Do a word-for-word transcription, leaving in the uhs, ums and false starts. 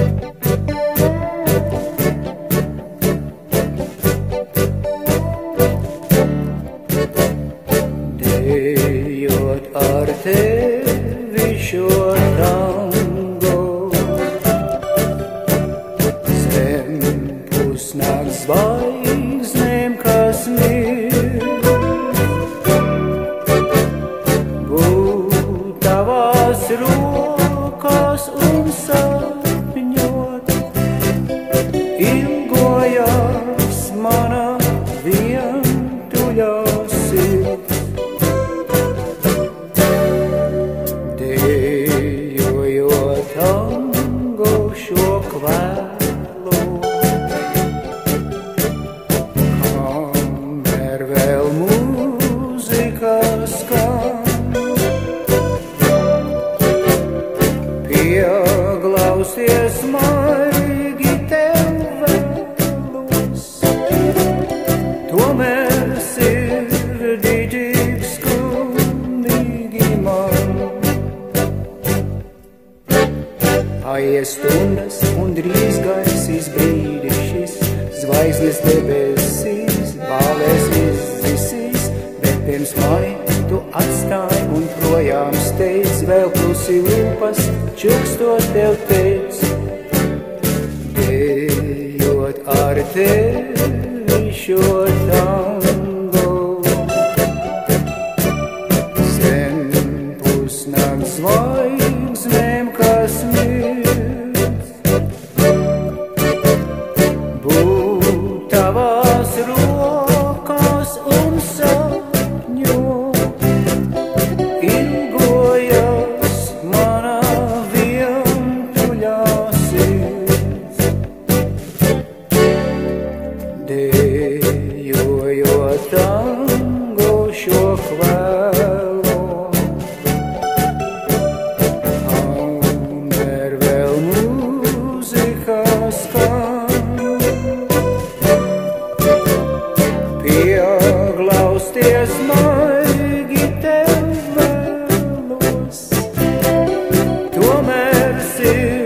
Dejot ar tevi šo tango, zem pusnakts zvaigznēm, kas mir, būt tavās rokās un sapņot, ilgojās mana vientuļā sirds. Dejojot tango šo kvēlo, kamēr vēl mūzika skan, pieglausies maigi tev vēlos, tomēr sirdī dzīv skumīgi man. Aies stundas un drīz gaisīs brīdis šis, zvaigznes debesīs, bālēs izzisīs, bet pirms mani tu atstāji un projām steidz, vēl klusi lūpas, čukstot tev teic. Dejot ar tevi šo tango, zem pusnakts zvaigznēm, kas mirst, būt tavās rokās un sapņot, ilgojas mana vientuļā sirds. Dejojot tango šo kvēlo, kamēr vēl mūzika skan, pieglausties maigi tev vēlos, tomēr sirds